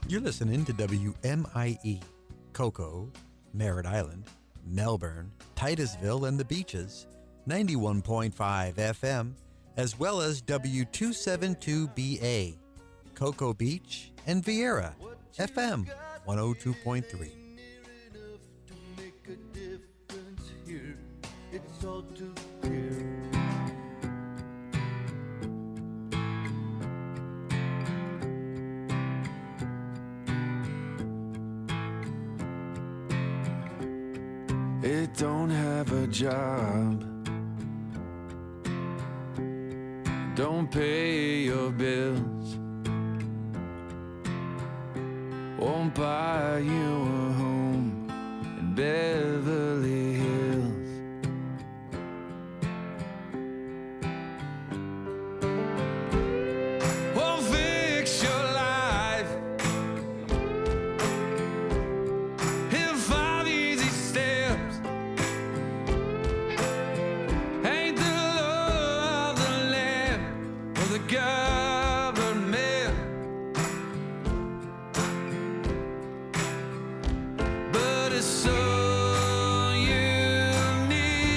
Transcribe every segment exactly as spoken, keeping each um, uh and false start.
You're listening to W M I E, Cocoa, Merritt Island, Melbourne, Titusville, and the Beaches, ninety-one point five F M, as well as W two seventy-two B A, Cocoa Beach, and Vieira, F M one oh two point three. It's all too clear. It don't have a job, don't pay your bills, won't buy you a home in Beverly Hills. Won't fix your life in five easy steps. Ain't the law of the land or the government, but it's so you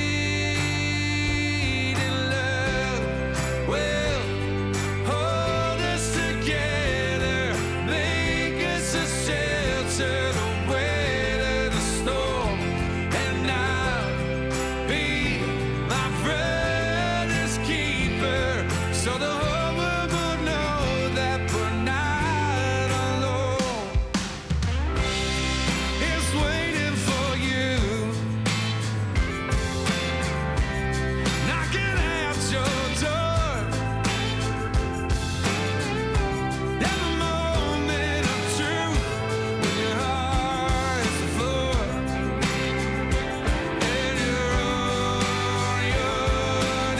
need in love. Well, hold us together, make us a shelter to weather the storm, and I'll be my brother's keeper, so the whole world will know that we're not alone. It's waiting for you, knocking at your door. Every moment of truth when your heart is the floor, and you're on your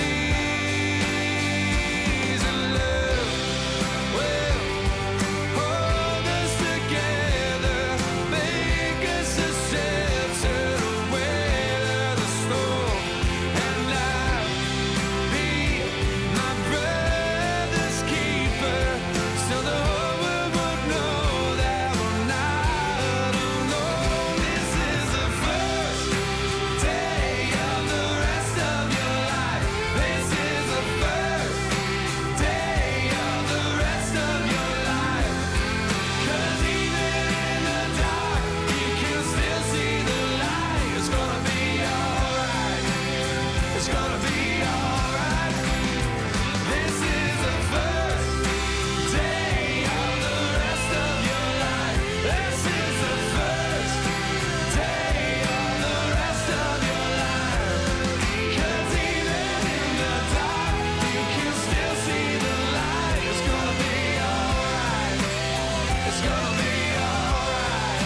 knees in love. Well, hold us together, make us a shelter to weather the storm, and I'll be my brother's keeper, so the whole world would know that we're not alone. This is the first day of the rest of your life. This is the first day of the rest of your life. 'Cause even in the dark, you can still see the light. It's gonna be alright. It's gonna be alright. This is the first day of the rest of your life. This is the first day of the rest of your life. 'Cause even in the dark, you can still see the light. It's gonna be alright. It's gonna be alright.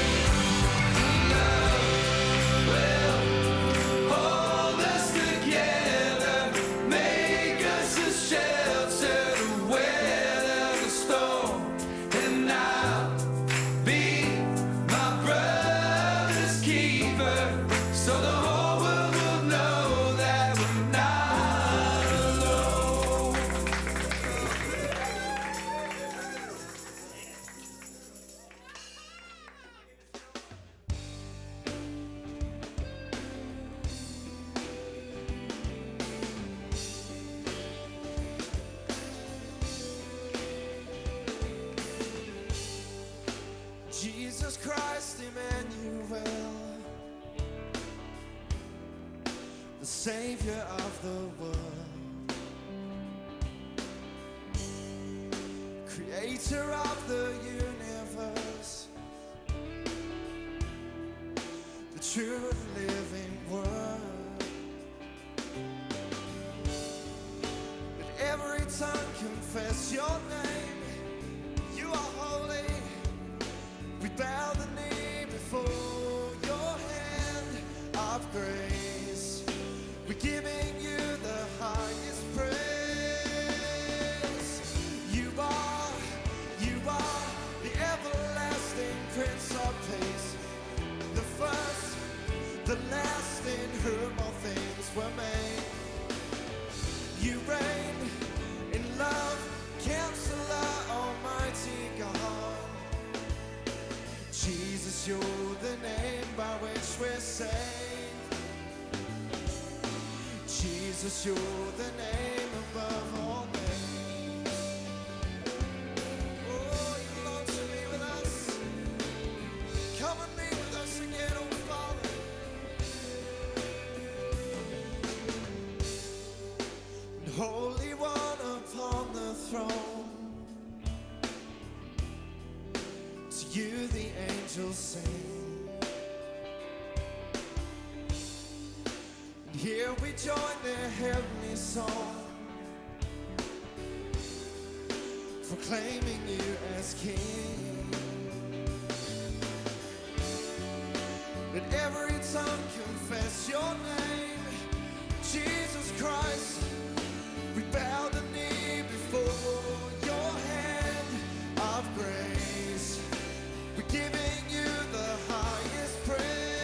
Love will hold us together, make us a shelter to weather the storm, and I'll be my brother's keeper, so the whole world will know that we're not alone. Jesus Christ, Emmanuel, the Savior of the world, Creator of the universe, the true and living Word. Let every tongue confess your name. You are holy. We bow the knee before your hand of grace. We're giving you the highest praise. You are, you are the everlasting Prince of Peace, the first, the last, in whom all things were made. You reign in love, Counselor, Almighty God. Jesus, you're the name by which we're saved. Jesus, you're the name above all names. Oh, you long to be with us. Come and be with us again, oh Father. And Holy One upon the throne, to you the angels sing. And here we join their heavenly song, proclaiming you as King. Let every tongue confess your name, Jesus Christ. We bow the knee before your hand of grace. We're giving you the highest praise.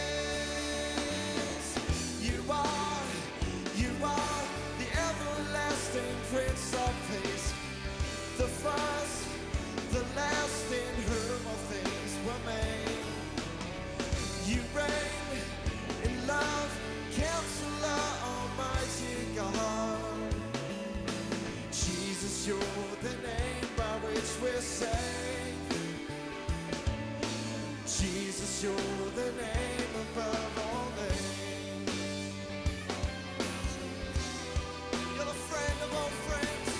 You are, you are the everlasting Prince of Peace, the first, the last, in whom all things were made. You reign in love, Counselor, Almighty God. Jesus, you're the name by which we're saved. Jesus, you're the name above all names. You're the friend of all friends.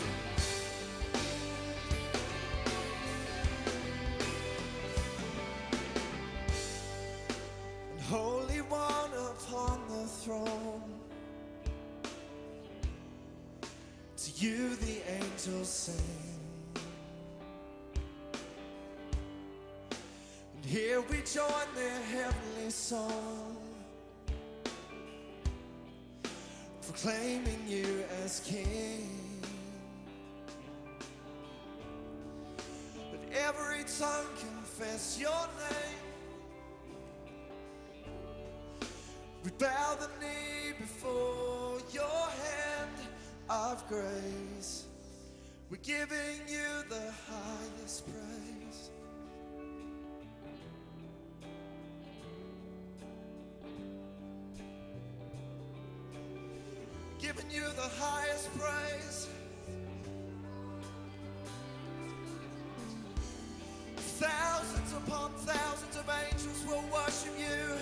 And Holy One upon the throne, to you the angels sing. And here we join their heavenly song, proclaiming you as King. Let every tongue confess your name. We bow the knee before your hand of grace. We're giving you the highest praise. Giving you the highest praise. Thousands upon thousands of angels will worship you.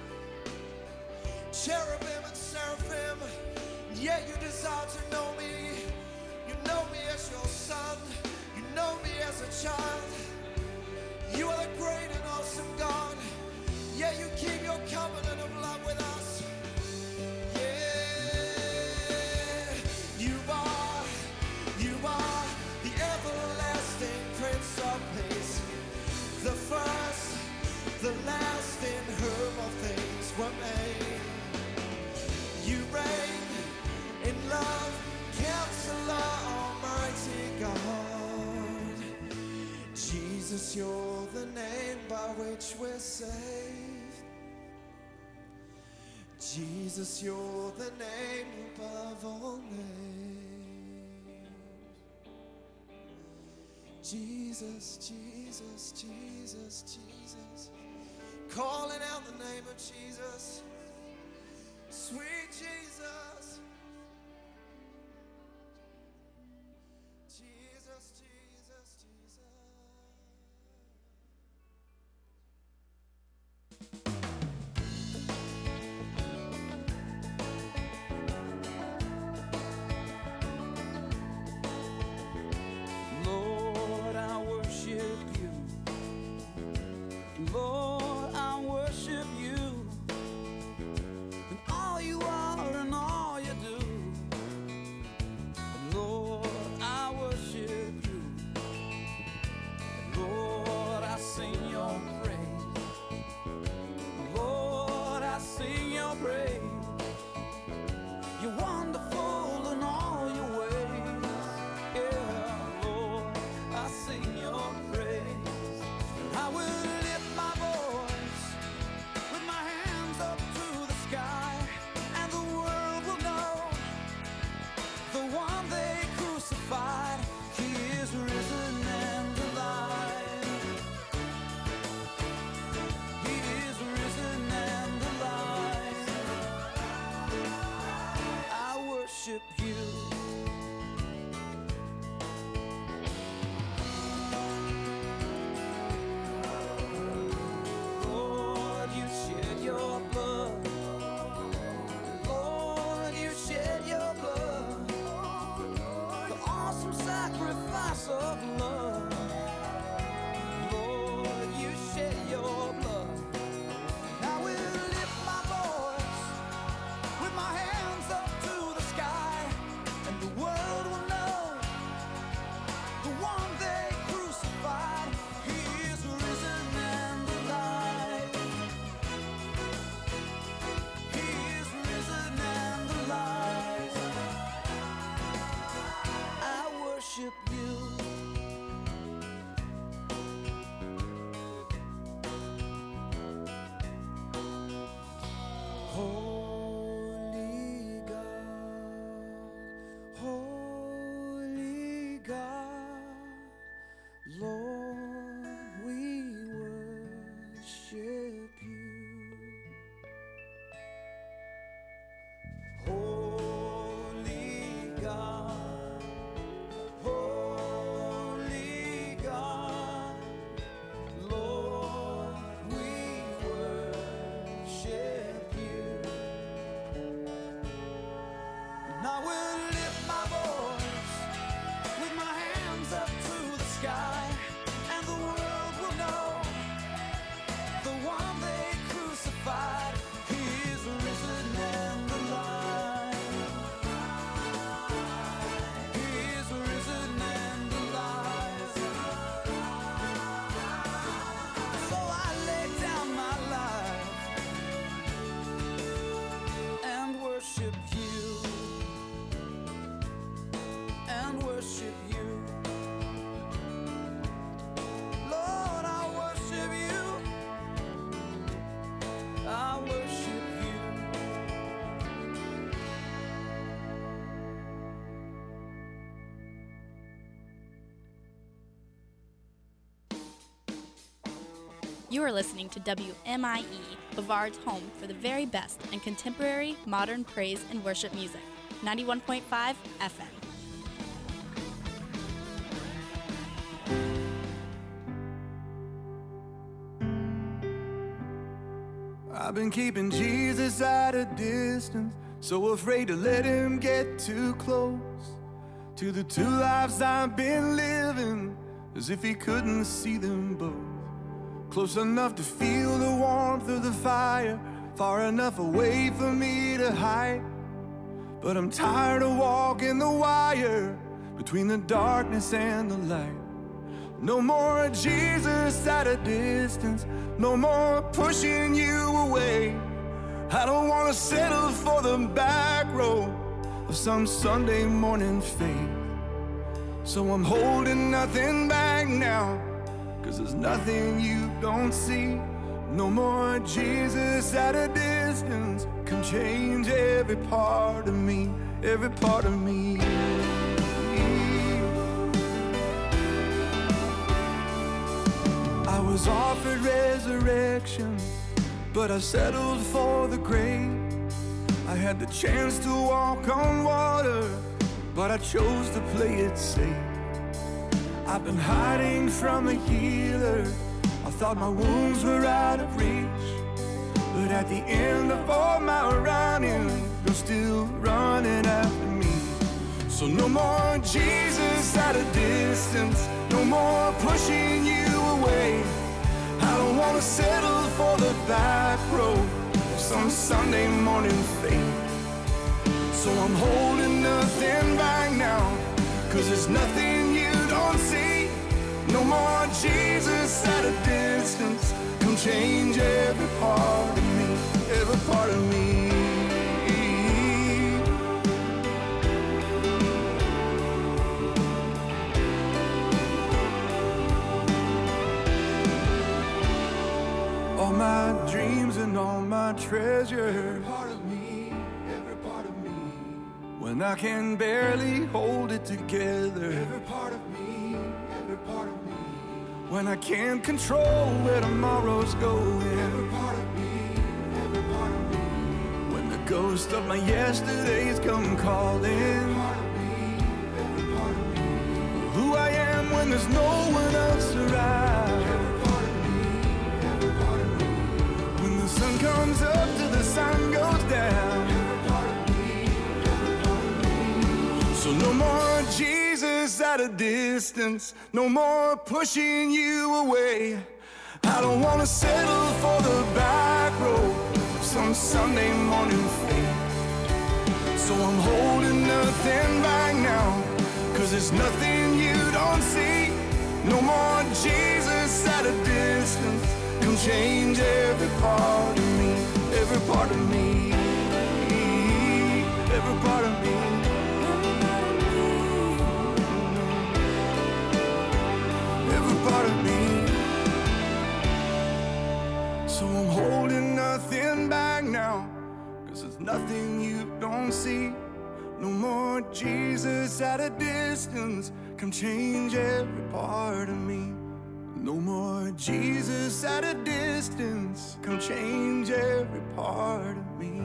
Cherubim and seraphim, yet you desire to know me. You know me as your son. You know me as a child. You are the great and awesome God, yet you keep your covenant of love with us. Yeah, you are, you are the everlasting Prince of Peace, the first, the last, in whom all things were made. You reign in love, Counselor, Almighty God. Jesus, you're the name by which we're saved. Jesus, you're the name above all names. Jesus, Jesus, Jesus, Jesus. Calling out the name of Jesus. Sweet Jesus. Jesus, Jesus, Jesus. Lord, I worship you. Lord, I worship you. And all you are and all You are listening to W M I E, Bavard's home for the very best in contemporary, modern praise and worship music. ninety-one point five F M. I've been keeping Jesus at a distance, so afraid to let him get too close to the two lives I've been living, as if he couldn't see them both. Close enough to feel the warmth of the fire, far enough away for me to hide. But I'm tired of walking the wire between the darkness and the light. No more Jesus at a distance, no more pushing you away. I don't want to settle for the back row of some Sunday morning faith. So I'm holding nothing back now, 'cause there's nothing you don't see. No more Jesus at a distance can change every part of me, every part of me. I was offered resurrection, but I settled for the grave. I had the chance to walk on water, but I chose to play it safe. I've been hiding from a healer, I thought my wounds were out of reach. But at the end of all my running, you're still running after me. So no more Jesus at a distance, no more pushing you away. I don't want to settle for the back row of some Sunday morning faith. So I'm holding nothing back now, 'cause there's nothing you don't see. No more Jesus at a distance can change every part of me, every part of me. All my dreams and all my treasure, every part of me, every part of me. When I can barely hold it together, every part of me, every part of me. When I can't control where tomorrow's going, every part of me, every part of me. When the ghost of my yesterdays come calling, every part of me, every part of me. Who I am when there's no one else around, every part of me, every part of me. When the sun comes up till the sun goes down, every part of me, every part of me. So no more Jesus at a distance, no more pushing you away. I don't want to settle for the back row of some Sunday morning faith. So I'm holding nothing back now, 'cause there's nothing you don't see. No more Jesus at a distance can change every part of me, every part of me, every part of me. Part of me. So I'm holding nothing back now, 'cause there's nothing you don't see. No more Jesus at a distance can change every part of me. No more Jesus at a distance can change every part of me.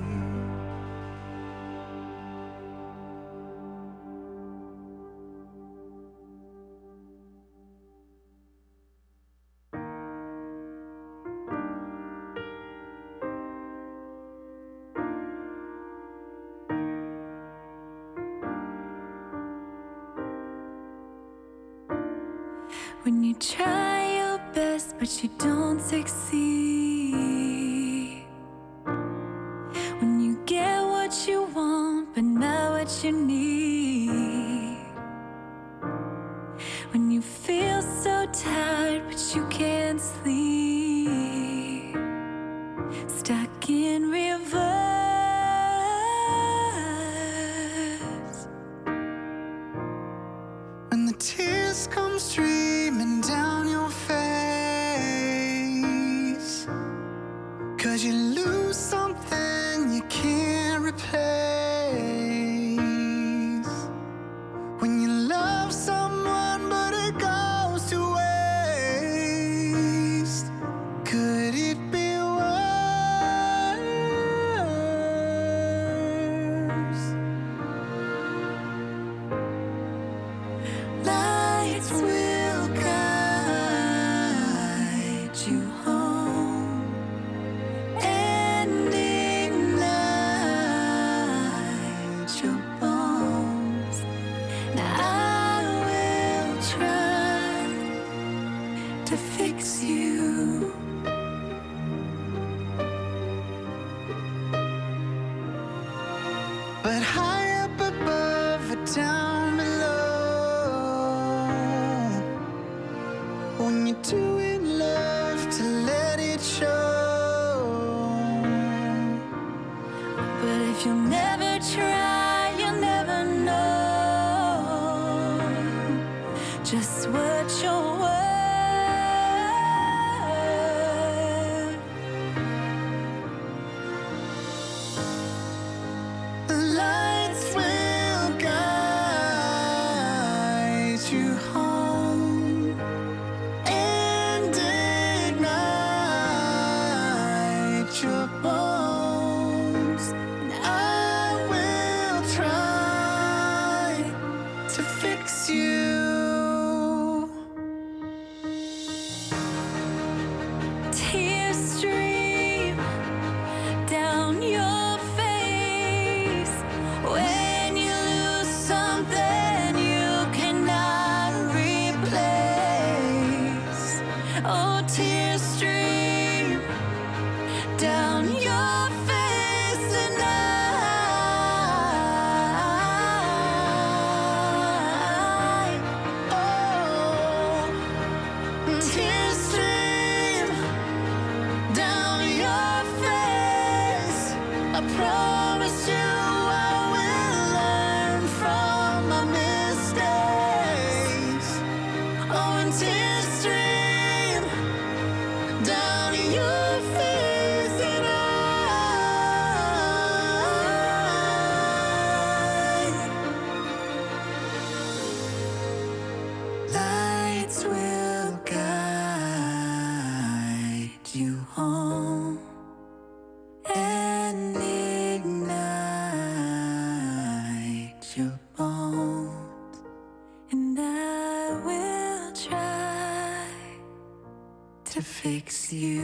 When you try your best but you don't succeed, when you get what you want but not what you need, when you feel so tired but you can't sleep, stuck in reverse, when the tears come streaming down your face, 'cause you lose something you can't replace. you home and ignite your bones. Now I will try to fix you. But high up above or down below, when you're doing love to let it show. But if you'll never try, you'll never know just what you're worth. The lights will guide you home and ignite your bones. And I will try to fix you. Tears stream down your face when you lose something you cannot replace. Oh, tears stream down your face, and I, oh, tears stream down your face. I promise you I will learn from my mistakes. Oh, and tears stream down your face, and I, lights will guide you home and ignite your bones. And I will try to fix you.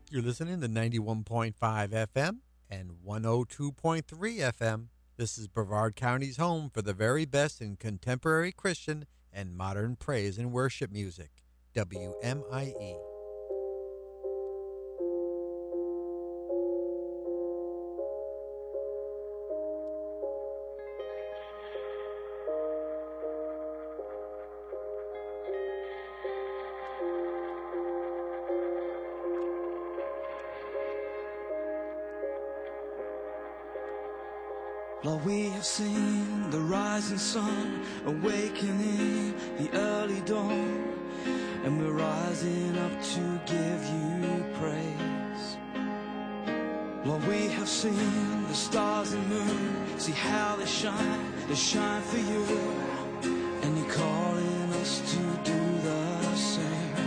You're listening to ninety-one point five F M and one oh two point three F M. This is Brevard County's home for the very best in contemporary Christian and modern praise and worship music. W M I E. Lord, we have seen the rising sun, awakening the early dawn, and we're rising up to give you praise. Lord, we have seen the stars and moon, see how they shine, they shine for you, and you're calling us to do the same.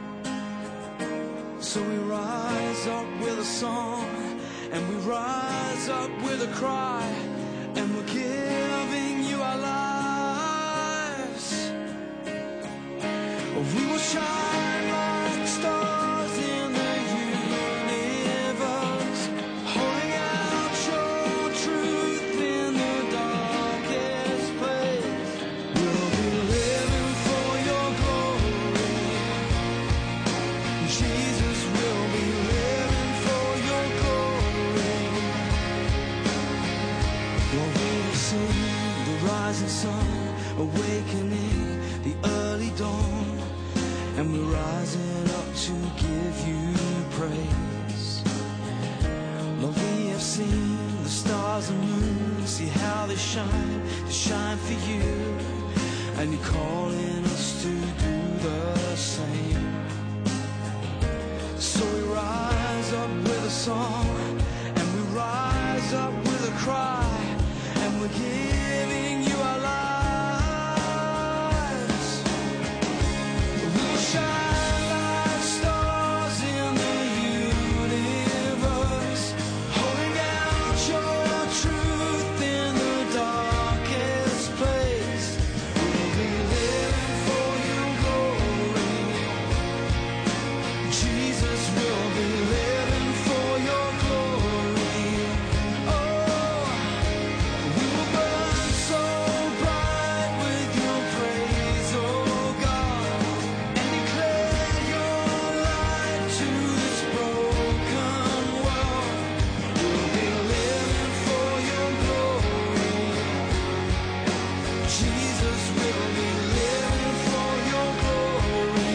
So we rise up with a song, and we rise up with a cry, and we're giving you our lives. We will shine like stars in the universe, holding out your truth in the darkest place. We'll be living for your glory. Jesus will be living for your glory. Lord, we have seen the rising sun, awakening the early dawn, and we're rising up to give you praise. Lord, we have seen the stars and moon, see how they shine, they shine for you, and you're calling us to do the same. So we rise up with a song, and we rise up with a cry, and we're giving you our lives. We'll shine like stars in the universe, holding out your truth in the darkest place. We'll be living for your glory. Jesus will be living for your glory. Oh, we will burn so bright with your praise, oh God, and declare your light to this broken world. We'll be living for your glory. Jesus will be living for your glory.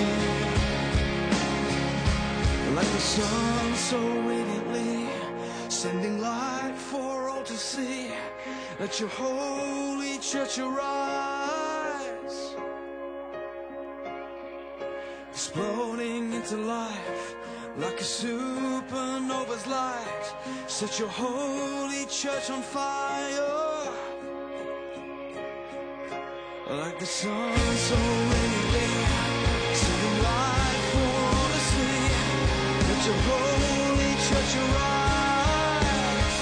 Like the sun so radiantly, sending light for all to see. Let your holy church arise, exploding into life like a supernova's light. Set your holy church on fire, like the sun so radiantly, sending light for all to see. Let your holy church arise,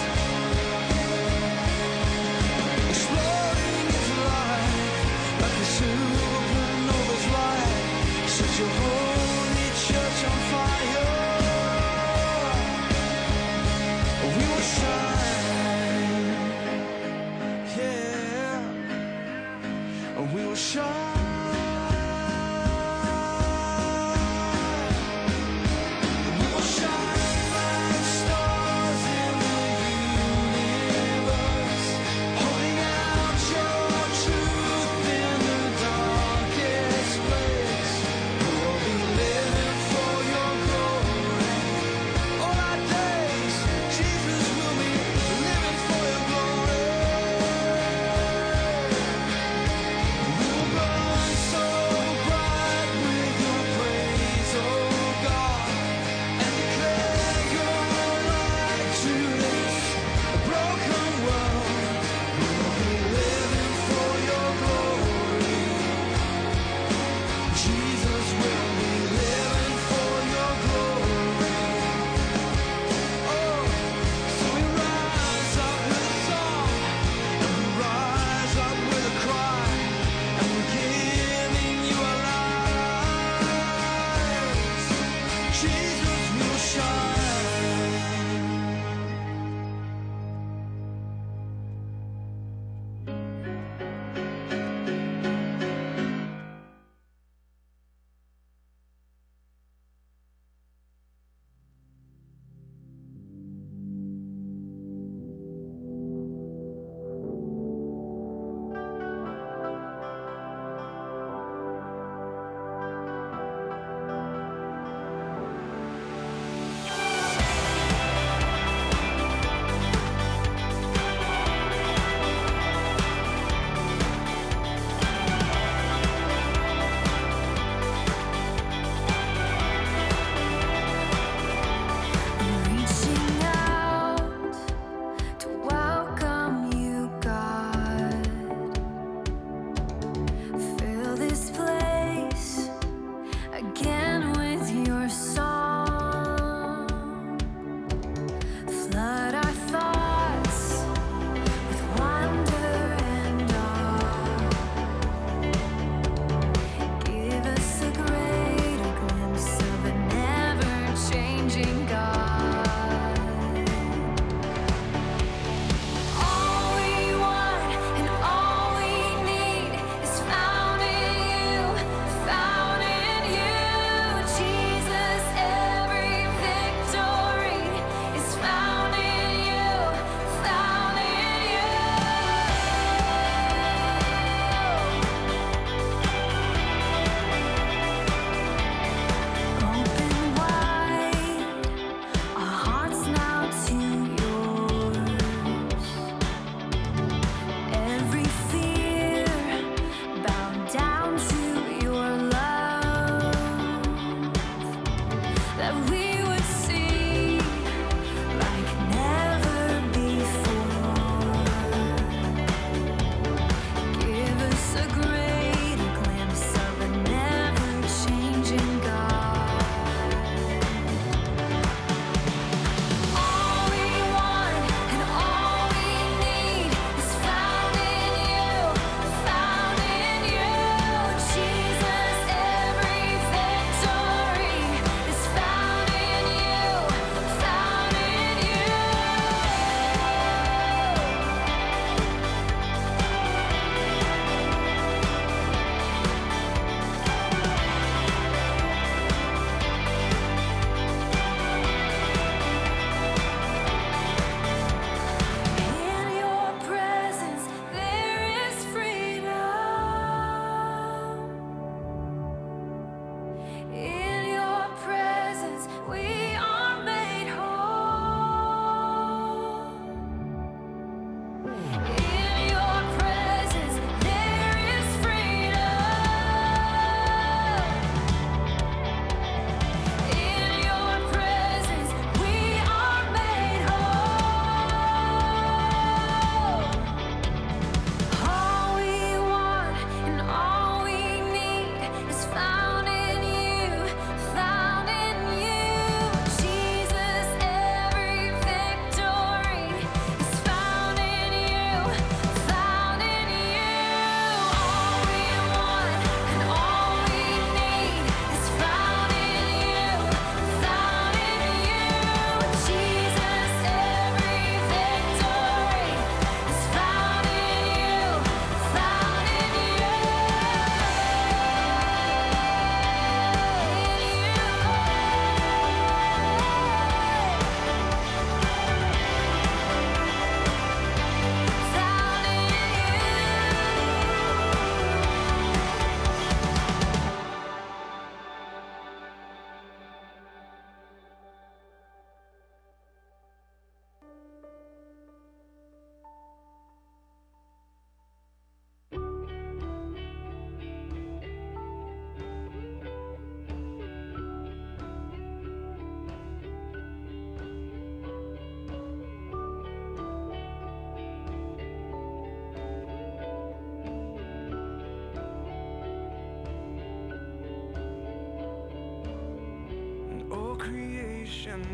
exploding into life like a supernova's light. Set your holy church on fire. We will shine, yeah, we will shine. We will shine like stars.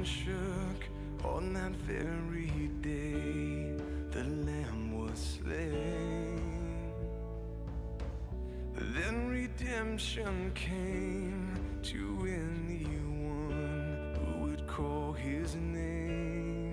shook on that very day the Lamb was slain. Then redemption came to anyone who would call his name.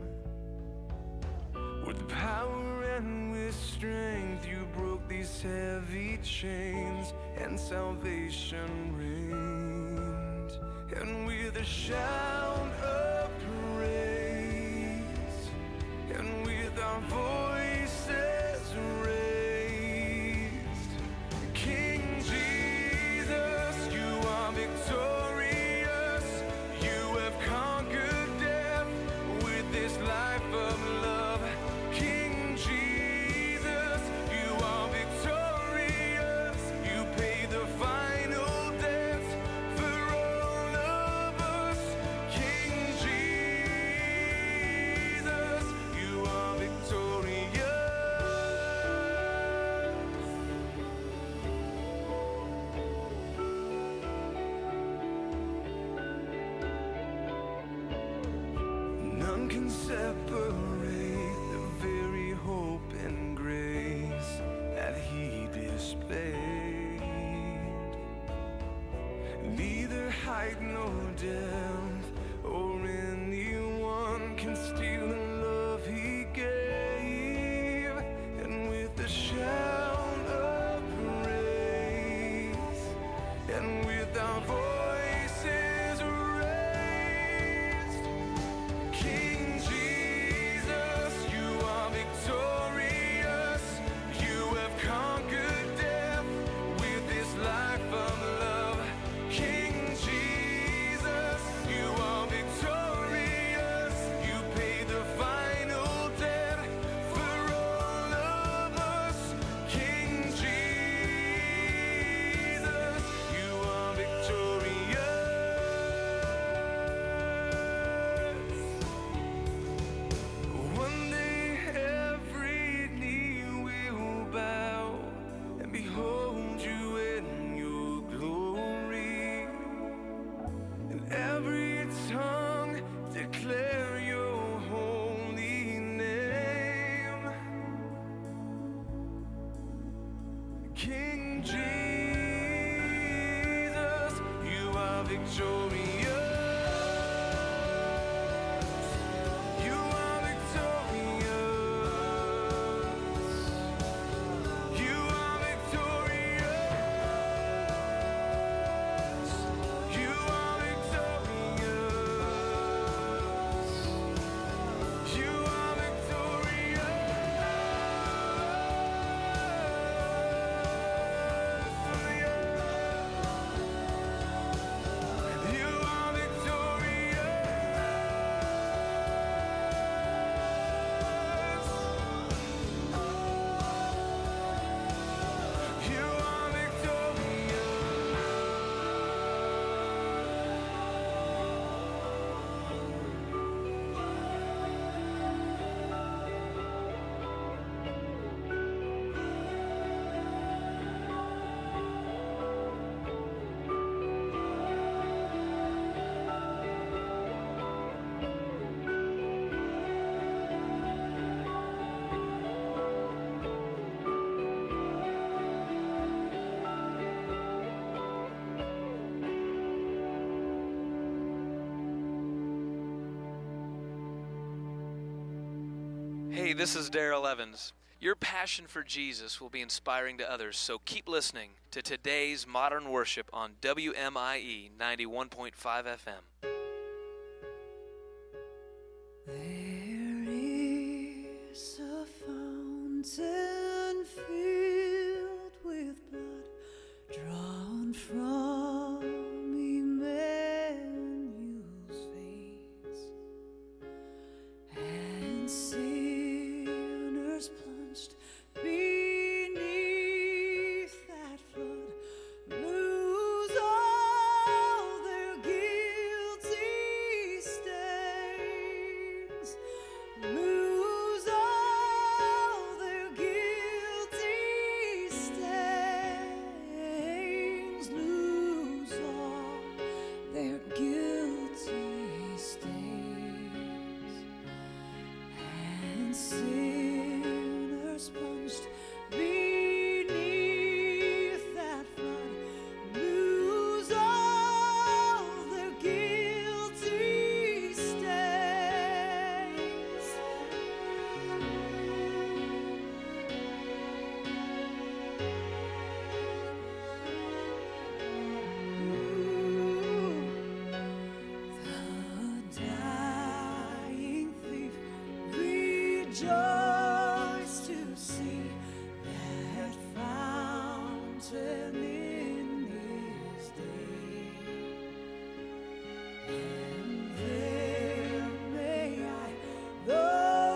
With power and with strength you broke these heavy chains, and salvation reigned. And with a shout of praise, and with our voices raised, King Jesus, you are victorious. You have conquered death with this life of love. King Jesus, you are victorious. You pay the final debt for all of us. King Jesus, you are victorious. None can separate the very hope and grace that he displayed. Neither height nor depth or anyone can steal the love he gave. And with a shout of praise, and with our voices raised, King Jesus, you are victorious. You have conquered death with this life of love. King Jesus, you are victorious. You pay the final debt for all of us. King Jesus, you are victorious. One day every knee will bow and behold you in your glory, and every tongue declare your holy name. King Jesus, you are victorious. You are victorious. You are victorious. You are victorious. You are victorious. You are victorious. You are Hey, this is Daryl Evans. Your passion for Jesus will be inspiring to others, so keep listening to today's Modern Worship on W M I E ninety-one point five F M. There is a fountain filled with blood drawn from Emmanuel's veins, and sinners plunged beneath that flood lose all their guilt sinners plunged beneath that flood lose all their guilty stains. The dying thief rejoiced to see that fountain in his day. And there may I, the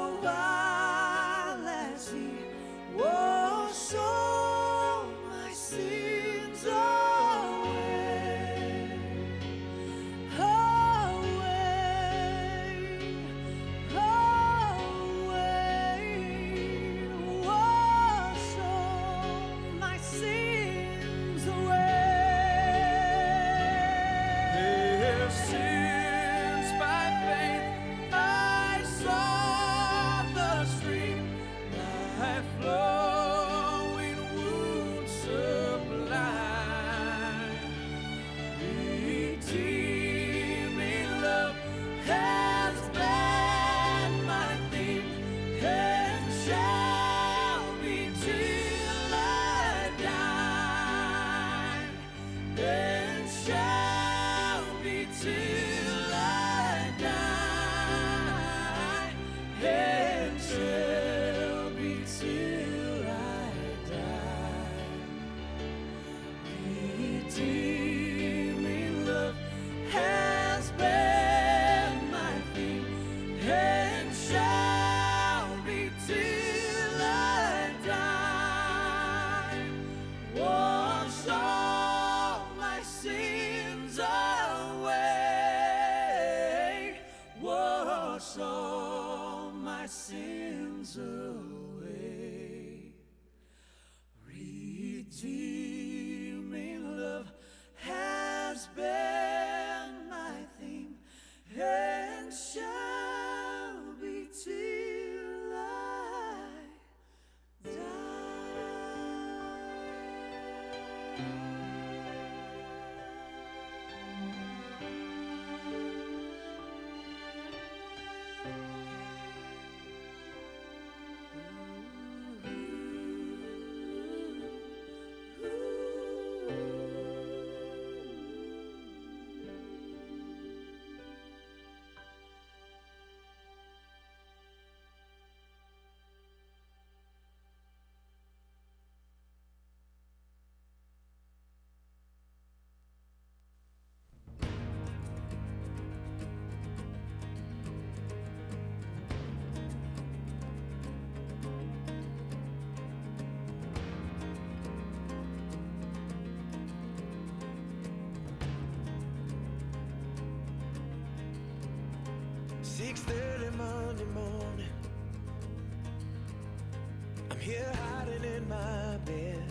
while as he washed all my sins away, away, away, wash all my sins away. Since by faith I saw the stream, thy flowing wounds sublime, redeeming love has been my theme and shall be till I die, and shall be till I die, and shall be till I die. Redeeming love has been my theme and shall be till I die. Wash all my sins away. Wash all my sins away. Redeeming love has been my theme and shall be till I six thirty Monday morning, I'm here hiding in my bed.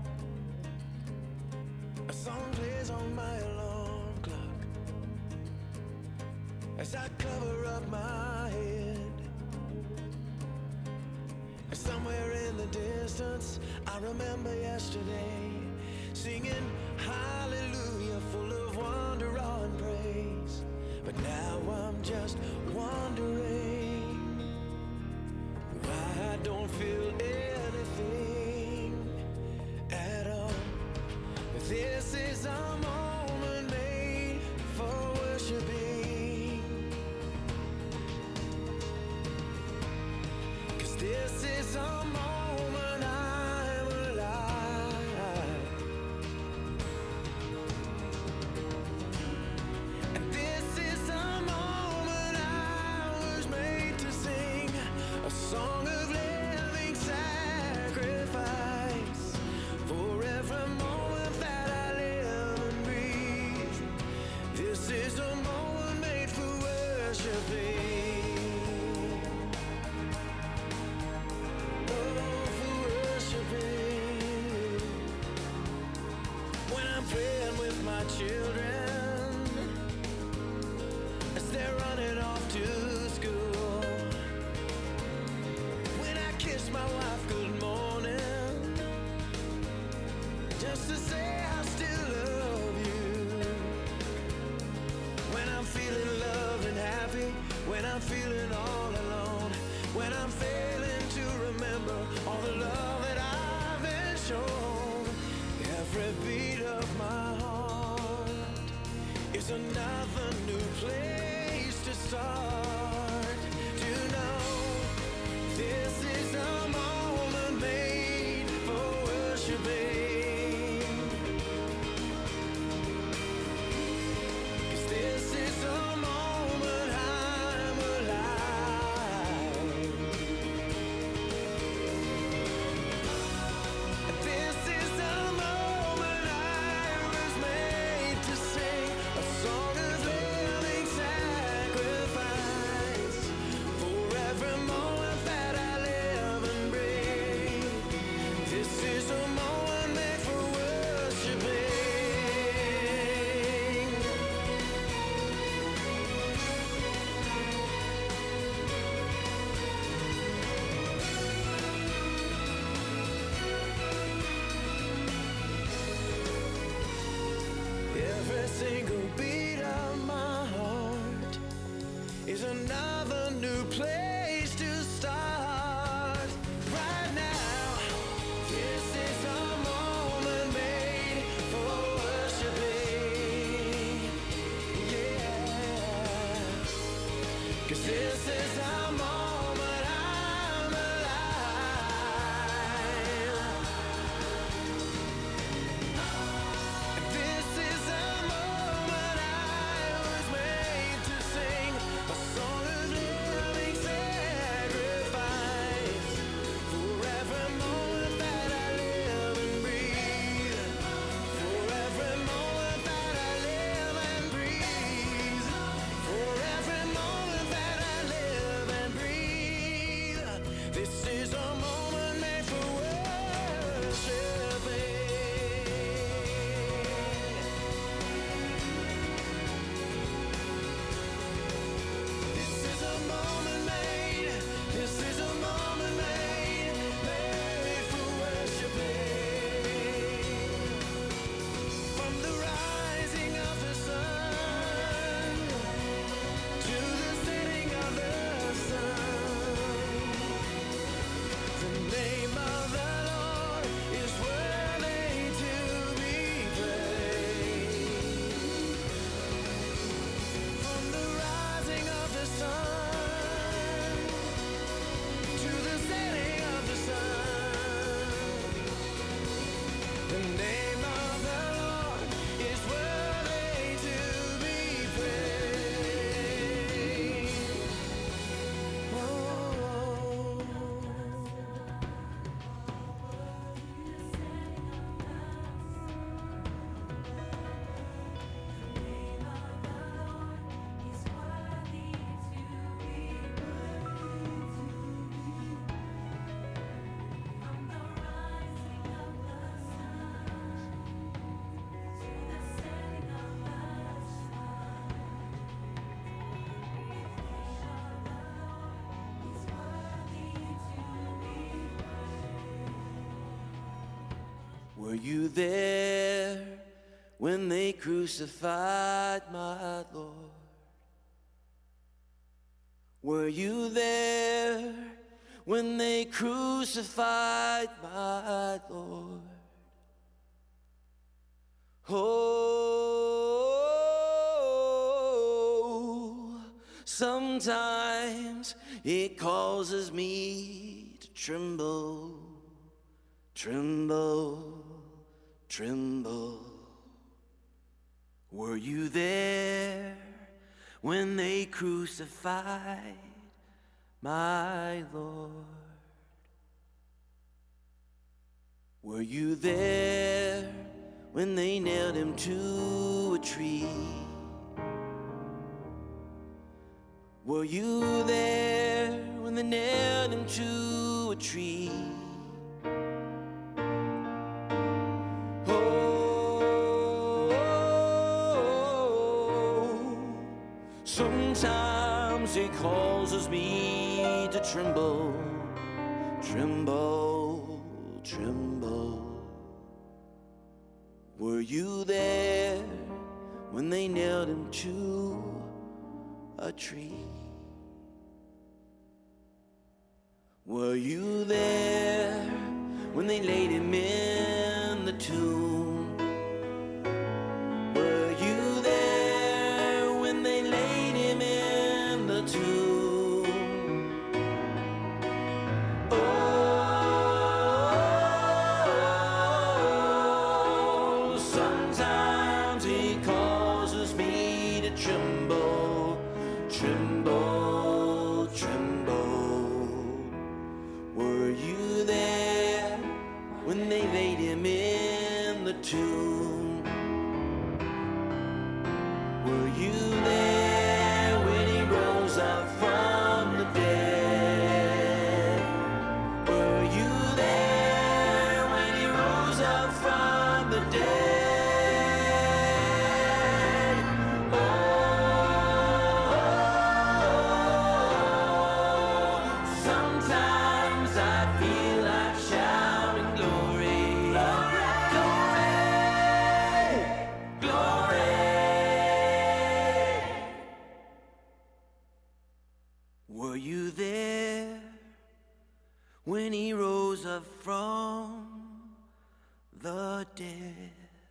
A song plays on my alarm clock as I cover up my head. And somewhere in the distance, I remember yesterday singing hallelujah, full of wonder, awe, and praise. But now I'm just wondering why I don't feel anything at all. This is a moment made for worshiping, 'cause this is a moment I'm alive. And this is a moment I was made to sing a song of living sacrifice for every moment that I live and breathe. This is a moment made for worshiping. Oh, for worshiping. When I'm praying with my children as they're running off to school, is a moment made for worshiping. Every single beat of my heart is another new place to start. Right now, this is a moment made for worshiping. Yeah, 'cause this is a moment I'm alive. This is a moment I was made to sing a song of living sacrifice for every moment that I live and breathe. For every moment that I live and breathe. For every moment that I live and breathe. This is a moment made for worshiping. This is a moment made, this is a moment made, made for worshiping. From the rising of the sun to the setting of the sun, the name of the Lord is worthy to be praised. From the rising of the sun to the setting of the sun, the name of the Lord is worthy to be praised. Oh. Were you there when they crucified my Lord? Were you there when they crucified my Lord? Oh, sometimes it causes me to tremble, tremble, tremble. Were you there when they crucified my Lord? Were you there when they nailed him to a tree? Were you there when they nailed him to a tree? Sometimes it causes me to tremble, tremble, tremble. Were you there when they nailed him to a tree? Were you there when they laid him in the tomb? Were you there when they laid him in the tomb? Oh, sometimes he causes me to tremble, tremble, tremble. Were you there when they laid him in the tomb? Were you there when he rose up from the dead? Were you there when he when he rose up from the dead.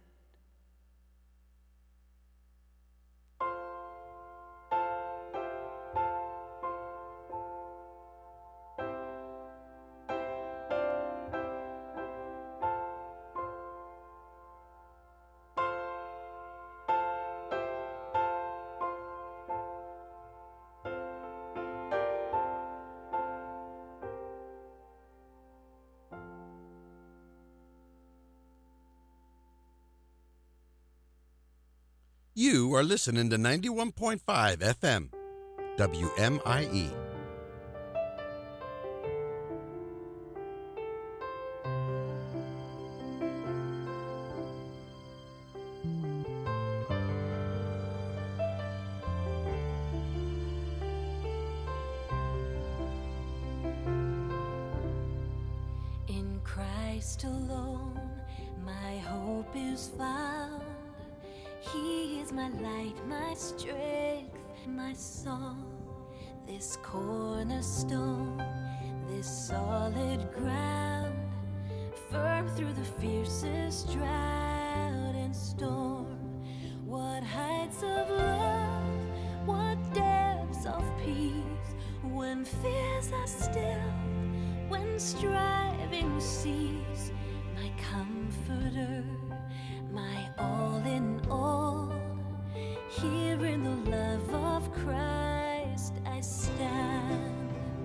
You are listening to ninety-one point five F M, W M I E. In Christ alone, my hope is found. He is my light, my strength, my song. This cornerstone, this solid ground, firm through the fiercest drought and storm. What heights of love, what depths of peace, when fears are still, when striving cease. My comforter, my all in all, here in the love of Christ I stand.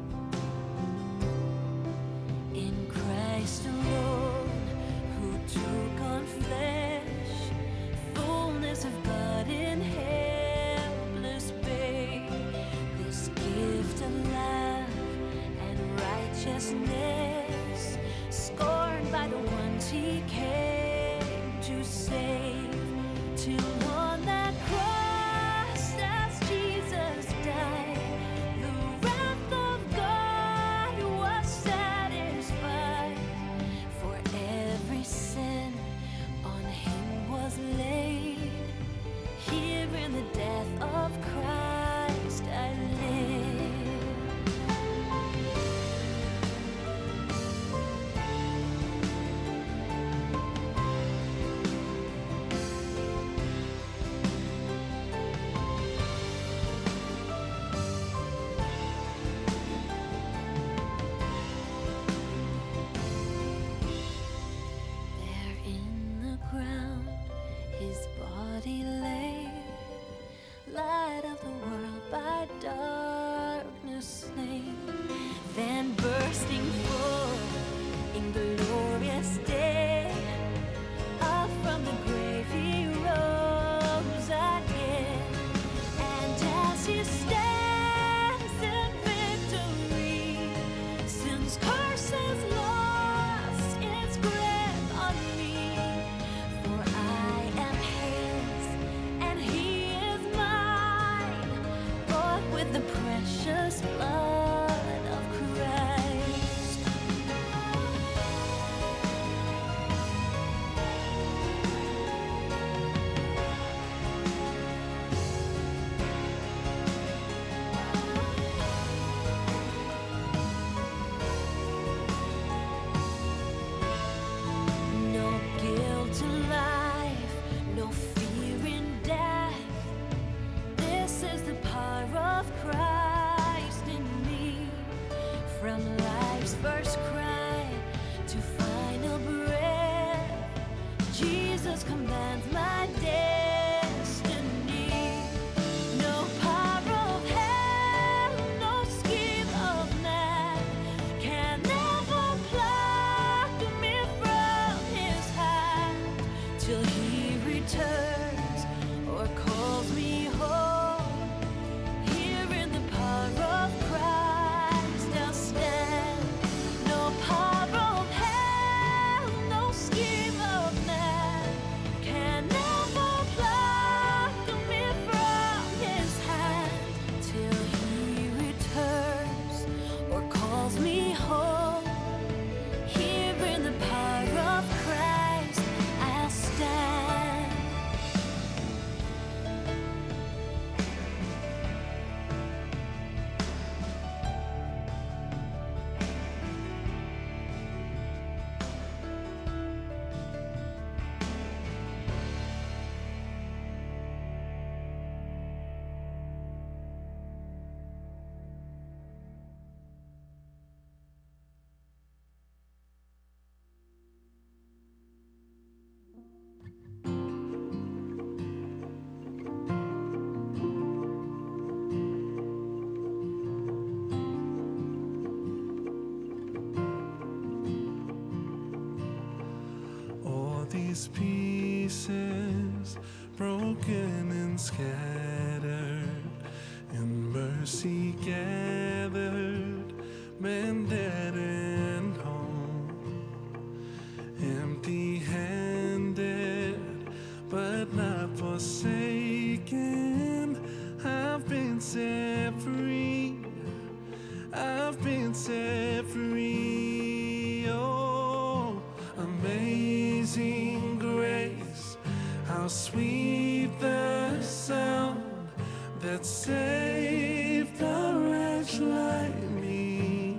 In Christ alone, who took on flesh, fullness of God in helpless babe, this gift of love and righteousness, scorned by the ones he came to save, till on that cross as Jesus died, the wrath of God was satisfied. For every sin on him was laid, here in the death of Christ I live. There in the ground his body lay, light of the world by darkness slain. Then bursting forth in glorious day, up from the grave he rose again. And as he stands in victory, sin's curse has lost its grip on me. For I am his, and he is mine, bought with the precious blood of Christ. No guilt in life, no fear in death. This is the power of Christ in me. From life's first cry to final breath, Jesus commands my destiny. No power of hell, no scheme of man can ever pluck me from his hand, till he returns or calls me home. Here in the power of Christ I'll stand. No power of hell, these pieces, broken and scattered, in mercy gathered, mended and whole, empty-handed, but not forsaken. I've been set free. I've been set free. Oh, amazing grace, how sweet the sound that saved a wretch like me.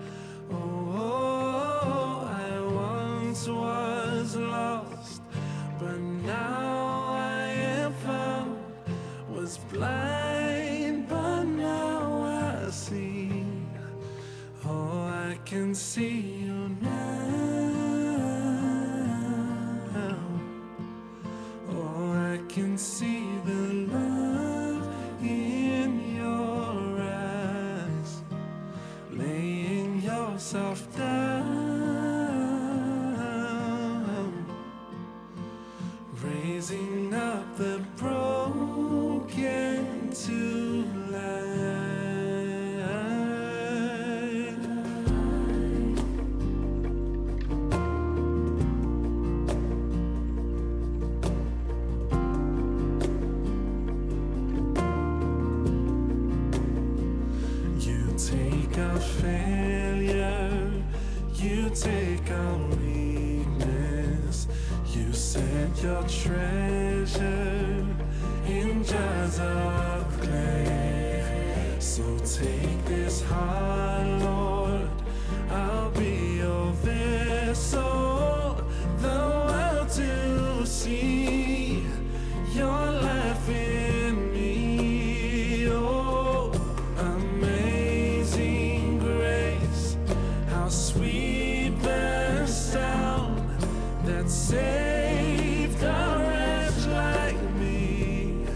Oh, I once was lost, but now I am found. Was blind, but now I see. Oh, I can see you now. Oh, I can see the love in your eyes, laying yourself down, raising up the broken to life. Take our failure, you take our weakness, you set your treasure in jars of clay. So take this heart, Lord, I'll be your vessel, the world to see your life in me. Oh, amazing grace, how sweet the sound that saved a wretch like me.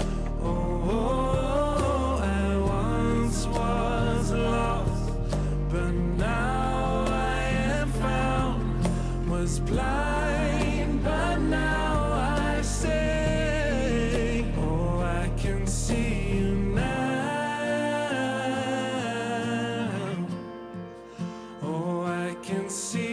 Oh, I once was lost, but now I am found. Was blind, but now I say, oh, I can see you now. Oh, I can see